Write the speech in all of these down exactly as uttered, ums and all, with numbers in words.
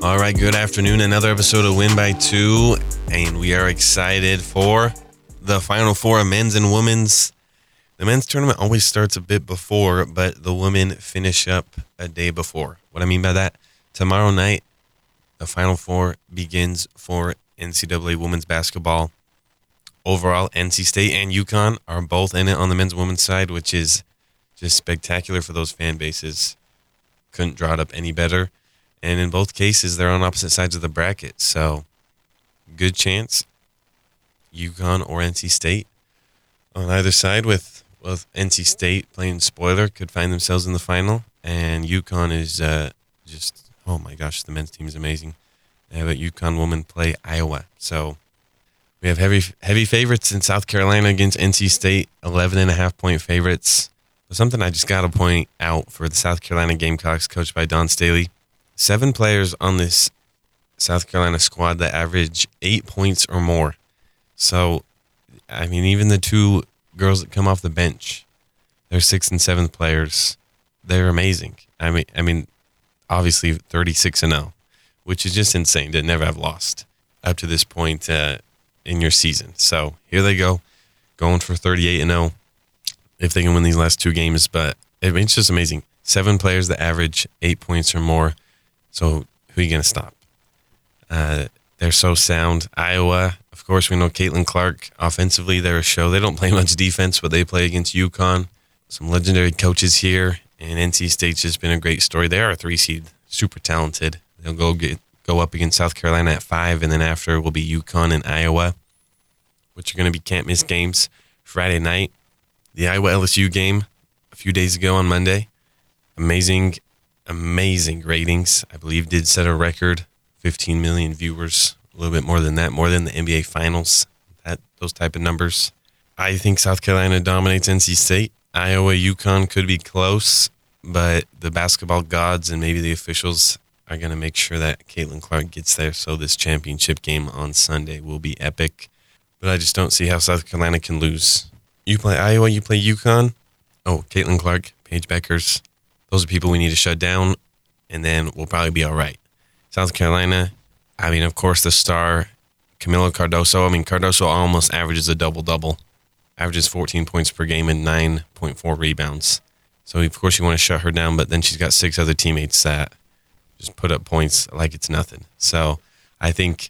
All right, good afternoon. Another episode of Win by Two, and we are excited for the Final Four of men's and women's. The men's tournament always starts a bit before, but the women finish up a day before. What I mean by that, tomorrow night, the Final Four begins for N C double A women's basketball. Overall, N C State and UConn are both in it on the men's and women's side, which is just spectacular for those fan bases. Couldn't draw it up any better. And in both cases, they're on opposite sides of the bracket. So, good chance UConn or N C State on either side, with, with N C State playing spoiler, could find themselves in the final. And UConn is uh, just, oh my gosh, the men's team is amazing. They have a UConn woman play Iowa. So, we have heavy heavy favorites in South Carolina against N C State, eleven and a half point favorites. But something I just got to point out for the South Carolina Gamecocks, coached by Dawn Staley. Seven players on this South Carolina squad that average eight points or more. So, I mean, even the two girls that come off the bench, they're sixth and seventh players. They're amazing. I mean, I mean, obviously thirty-six and oh, which is just insane to never have lost up to this point uh, in your season. So here they go, going for thirty-eight and oh if they can win these last two games. But I mean, it's just amazing. Seven players that average eight points or more. So who are you going to stop? Uh, they're so sound. Iowa, of course, we know Caitlin Clark. Offensively, they're a show. They don't play much defense, but they play against UConn. Some legendary coaches here. And N C State's just been a great story. They are a three seed, super talented. They'll go get go up against South Carolina at five, and then after will be UConn and Iowa, which are going to be can't miss games. Friday night, the Iowa L S U game a few days ago on Monday. Amazing, amazing ratings. I believe did set a record, fifteen million viewers, a little bit more than that, more than the N B A Finals, that those type of numbers. I think South Carolina dominates N C State. Iowa, UConn could be close, but the basketball gods and maybe the officials are going to make sure that Caitlin Clark gets there, so this championship game on Sunday will be epic. But I just don't see how South Carolina can lose. You play Iowa, you play UConn. Oh, Caitlin Clark, Paige Beckers. Those are people we need to shut down, and then we'll probably be all right. South Carolina, I mean, of course, the star, Camila Cardoso. I mean, Cardoso almost averages a double-double. Averages fourteen points per game and nine point four rebounds. So, of course, you want to shut her down, but then she's got six other teammates that just put up points like it's nothing. So, I think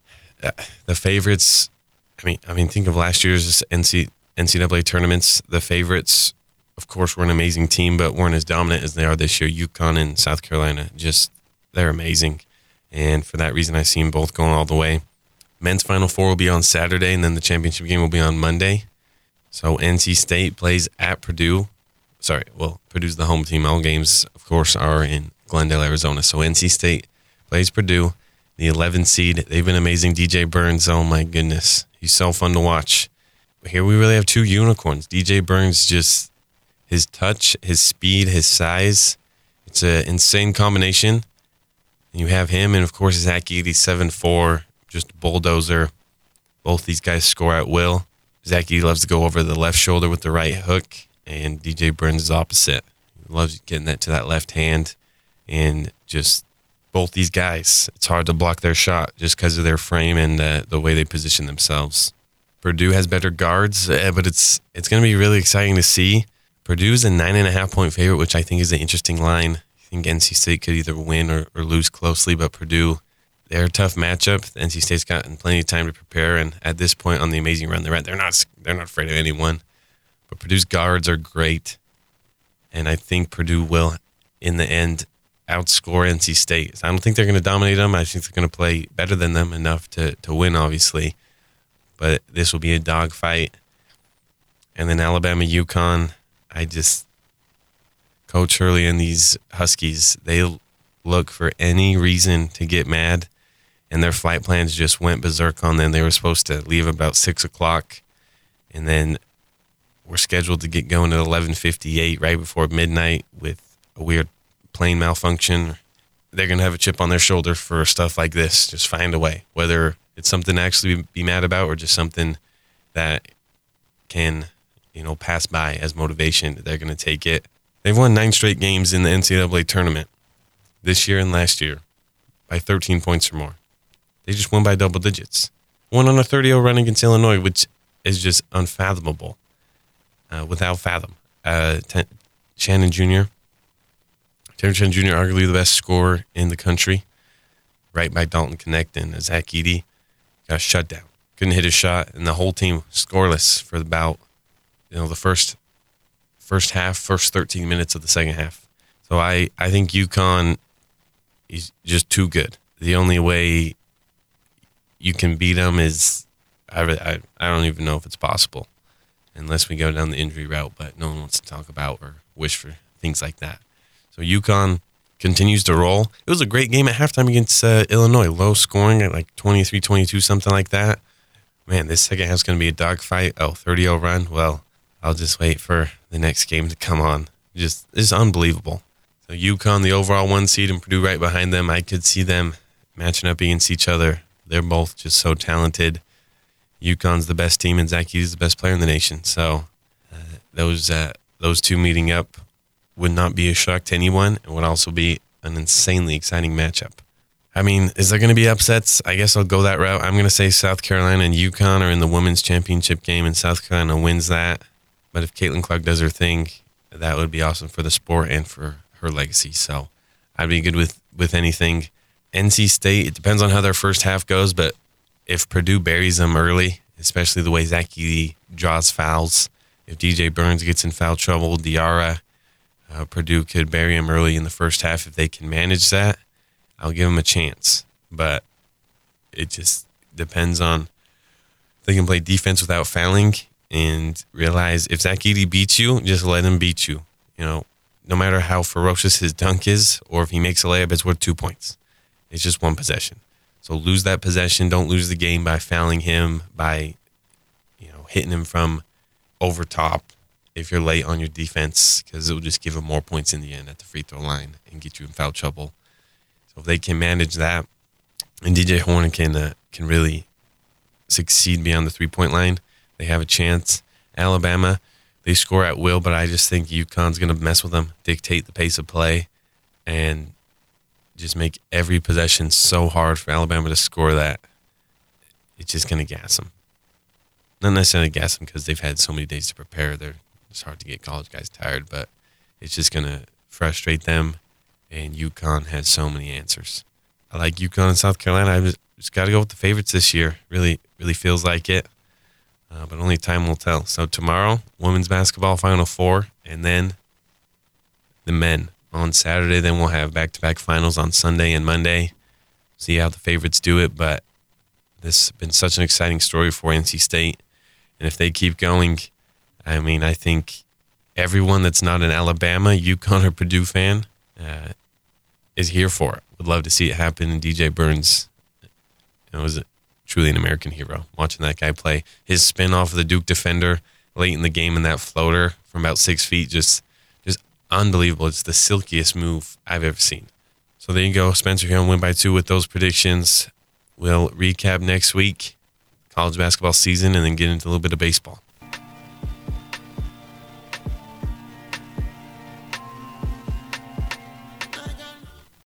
the favorites, I mean, I mean, think of last year's N C double A tournaments. The favorites, of course, were an amazing team, but weren't as dominant as they are this year. UConn and South Carolina, just, they're amazing. And for that reason, I see them both going all the way. Men's Final Four will be on Saturday, and then the championship game will be on Monday. So N C State plays at Purdue. Sorry, well, Purdue's the home team. All games, of course, are in Glendale, Arizona. So N C State plays Purdue, the eleventh seed. They've been amazing. D J Burns, oh my goodness. He's so fun to watch. Here we really have two unicorns. D J Burns, just his touch, his speed, his size. It's an insane combination. You have him, and of course, Zach Edey, seven foot four, just a bulldozer. Both these guys score at will. Zach Edey loves to go over the left shoulder with the right hook, and D J Burns is opposite. He loves getting that to that left hand, and just both these guys, it's hard to block their shot just because of their frame and uh, the way they position themselves. Purdue has better guards, uh, but it's it's going to be really exciting to see. Purdue's a nine and a half point favorite, which I think is an interesting line. I think N C State could either win or, or lose closely, but Purdue, they're a tough matchup. N C State's gotten plenty of time to prepare, and at this point on the amazing run they're at, they're not they're not afraid of anyone. But Purdue's guards are great, and I think Purdue will, in the end, outscore N C State. I don't think they're going to dominate them. I think they're going to play better than them enough to, to win, obviously. But this will be a dogfight. And then Alabama, UConn, I just, Coach Hurley and these Huskies, they look for any reason to get mad, and their flight plans just went berserk on them. They were supposed to leave about six o'clock, and then we're scheduled to get going at eleven fifty-eight right before midnight with a weird plane malfunction. They're going to have a chip on their shoulder for stuff like this. Just find a way, whether it's something to actually be mad about or just something that can, you know, pass by as motivation. They're going to take it. They've won nine straight games in the N C double A tournament this year and last year by thirteen points or more. They just won by double digits. Won on a thirty oh run against Illinois, which is just unfathomable. Uh, without fathom. Uh, ten, Shannon Junior Terrence Shannon Junior, arguably the best scorer in the country, right by Dalton Knecht, and Zach Edey got shut down. Couldn't hit a shot, and the whole team scoreless for about, you know, the first first half, first thirteen minutes of the second half. So I, I think UConn is just too good. The only way you can beat them is, I, I, I don't even know if it's possible, unless we go down the injury route, but no one wants to talk about or wish for things like that. So UConn continues to roll. It was a great game at halftime against uh, Illinois. Low scoring at like twenty-three twenty-two, something like that. Man, this second half's going to be a dogfight. Oh, thirty oh run. Well, I'll just wait for the next game to come on. Just, it's unbelievable. So UConn, the overall one seed, and Purdue right behind them. I could see them matching up against each other. They're both just so talented. UConn's the best team, and Zach Edey's the best player in the nation. So uh, those uh, those two meeting up would not be a shock to anyone. It would also be an insanely exciting matchup. I mean, is there going to be upsets? I guess I'll go that route. I'm going to say South Carolina and UConn are in the women's championship game, and South Carolina wins that. But if Caitlin Clark does her thing, that would be awesome for the sport and for her legacy. So I'd be good with, with anything. N C State, it depends on how their first half goes, but if Purdue buries them early, especially the way Zach Edey draws fouls, if D J Burns gets in foul trouble, Diarra, uh, Purdue could bury him early in the first half. If they can manage that, I'll give them a chance. But it just depends on if they can play defense without fouling and realize if Zach Edey beats you, just let him beat you. You know, no matter how ferocious his dunk is, or if he makes a layup, it's worth two points. It's just one possession. So lose that possession. Don't lose the game by fouling him, by, you know, hitting him from over top if you're late on your defense, because it will just give him more points in the end at the free throw line and get you in foul trouble. So if they can manage that, and D J Horne can uh, can really succeed beyond the three-point line, they have a chance. Alabama, they score at will, but I just think UConn's going to mess with them, dictate the pace of play, and just make every possession so hard for Alabama to score that it's just going to gas them. Not necessarily gas them because they've had so many days to prepare. They're, it's hard to get college guys tired, but it's just going to frustrate them, and UConn has so many answers. I like UConn and South Carolina. I just, just got to go with the favorites this year. Really, really feels like it, uh, but only time will tell. So tomorrow, women's basketball Final Four, and then the men on Saturday. Then we'll have back-to-back finals on Sunday and Monday. See how the favorites do it, but this has been such an exciting story for N C State. And if they keep going, I mean, I think everyone that's not an Alabama, UConn, or Purdue fan uh, is here for it. Would love to see it happen. And D J Burns, you know, was truly an American hero. Watching that guy play, his spin off of the Duke defender late in the game and that floater from about six feet, just unbelievable. It's the silkiest move I've ever seen. So there you go. Spencer here on Win by Two with those predictions. We'll recap next week, college basketball season, and then get into a little bit of baseball.